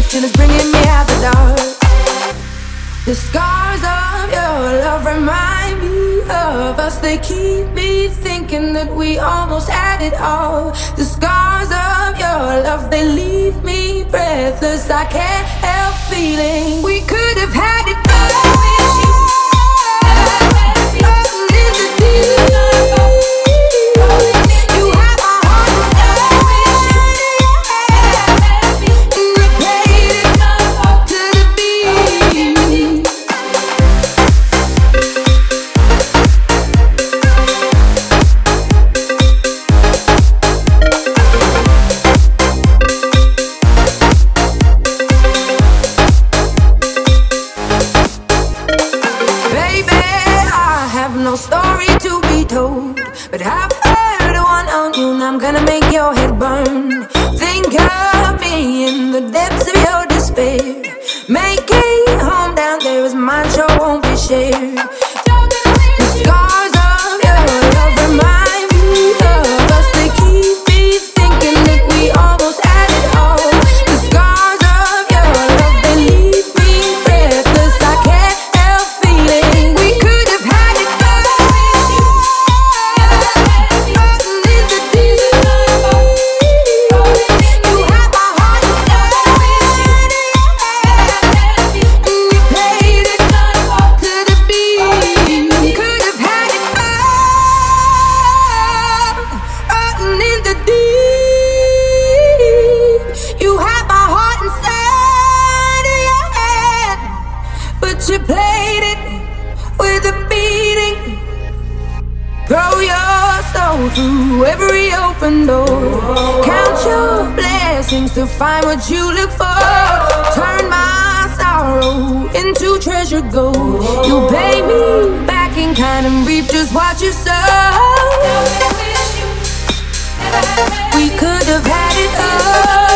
till it's bringing me out the dark. The scars of your love remind me of us. They keep me thinking that we almost had it all. The scars of your love, they leave me breathless. I can't help feeling we could have had it all with you. In the deep, you have my heart inside, and you played it to the beat. No story to be told, but I've heard one on you, and I'm gonna make your head burn. Think of me in the depths of your despair. Making home down there is mine, sure won't be shared. The scars of your love remind me of us. They keep me thinking that we almost had it all. The scars of your love, they leave me breathless. I can't help feeling we could have had it. You played it with a beating. Throw your soul through every open door. Count your blessings to find what you look for. Turn my sorrow into treasure gold. You pay me back in kind and reap just what you sow. We could have had it all.